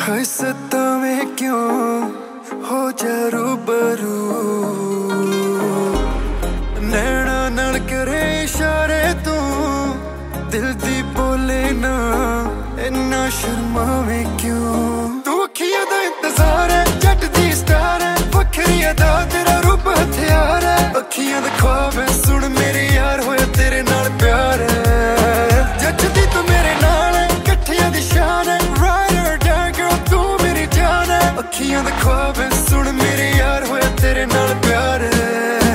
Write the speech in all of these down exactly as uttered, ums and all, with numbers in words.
हाय सतावें क्यों हो जा रूबरू, नैना नाल करे इशारे तू दिल दी बोले ना, इन्ना शर्मावें क्यों। तू अखियां दा इंतजार है, जट दी स्टार है, वखरी अदा तेरा रूप हथियार है। अखियां दा ख्वाब है, सुन मेरे यार होया तेरे नाल प्यार है। जचदी तू मेरे नाल है, कट्ठियां दी शान है, राइड और डाई गर्ल तू मेरी जान है। अखियां दा ख्वाब है, सुन मेरे यार होया तेरे नाल प्यार है।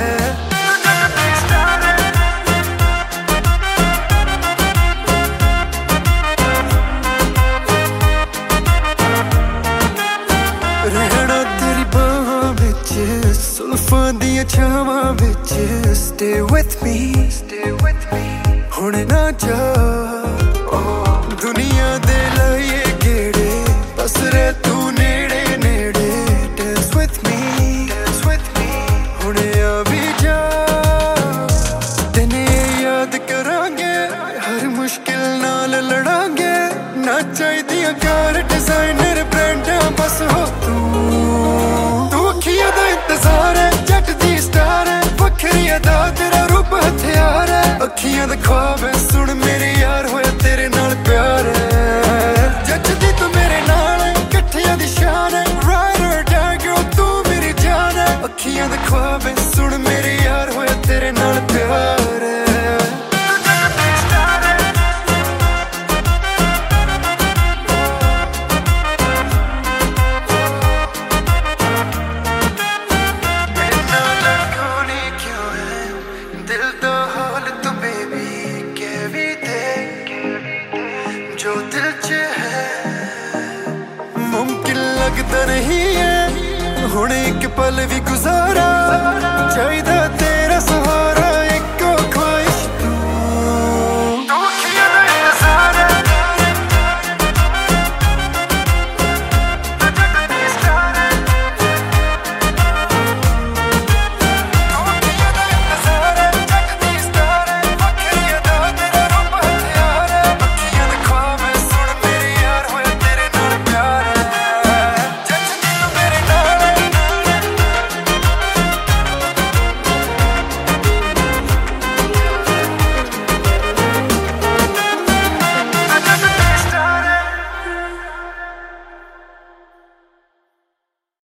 रहना तेरी बाहों विच, सुल्फां दियां छावां विच, stay with me, stay with me, हुण ना जा दुनिया दे लाए गेड़े, बस रह तू नेड़े नेड़े। dance with me, dance with me, हुण आ भी जा, तेने याद करांगे, हर मुश्किल नाल लड़ांगे। ना चाहिदियां कार डिजाइनर ब्रांडां, बस हो तू। तू अखियां दा इंतजार है, जट दी स्टार है, वखरी अदा तेरा रूप हथियार है। अखियां दा ख्वाब है, सुन मेरे यार होया तेरे नाल प्यार है। जचदी तू मेरे नाल है, कट्ठियां दी शान है, राइड और डाई गर्ल तू मेरी जान है। अखियां दा ख्वाब है, सुन मेरे यार होया तेरे नाल प्यार है। जो दिल च है मुमकिन लगता नहीं है, हुण एक पल भी गुजारा चाहिदा ते